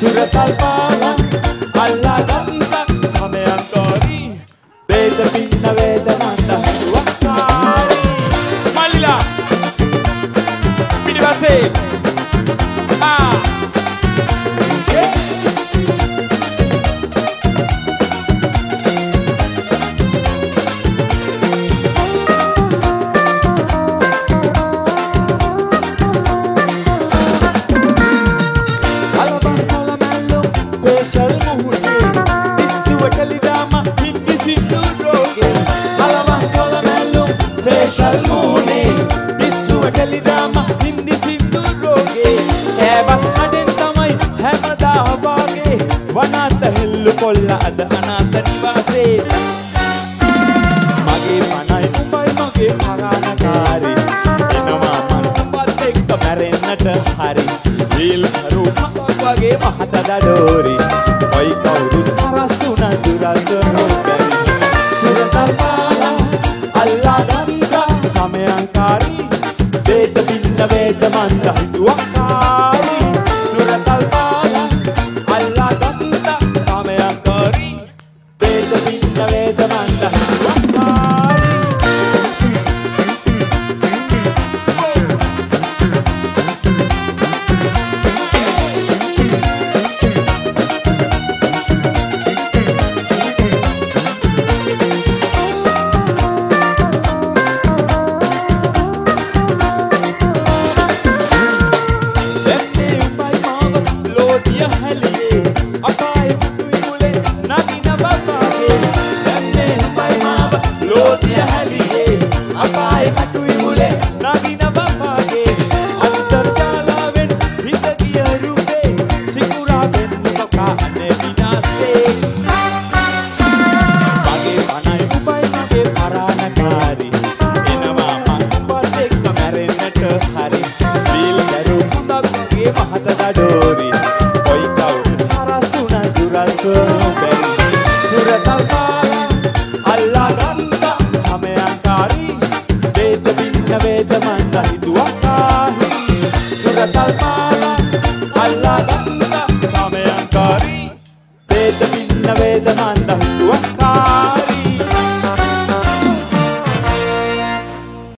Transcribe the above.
සුරතල් පාලා අල්ලා ගත්ත සමයන්කාරී වේද පින්න වේදනන්ද හිතුවක්කාරී මල්ලිලා පිටිපස්සේ කොල්ලා අද අනාථ නිවාසේ මගේ පණයි උඹයි මගේ පරාණකාරී එනවා මන් උඹත් එක්ක මැරෙන්නට හරි වීල් කරු හතක් වගේ මහත දඩෝරි ඔයි කවුරුත් අරසුන දුරස නොබැරි සුරතල් පාලා අල්ලා ගත්තා සමයන්කාරී වේද පින්න වේද මන්ද හිතුවක්කාරී සුරතල් පාලා අල්ලා ගත්තා සමයන්කාරී වේද පින්න වේද මන්ද හිතුවක්කාරී සුරතල් පාලා අල්ලා ගත්තා සමයන්කාරී වේද පින්න වේද මන්ද හිතුවක්කාරී සුරතල් පාලා අල්ලා ගත්තා සමයන්කාරී වේද පින්න වේද මන්ද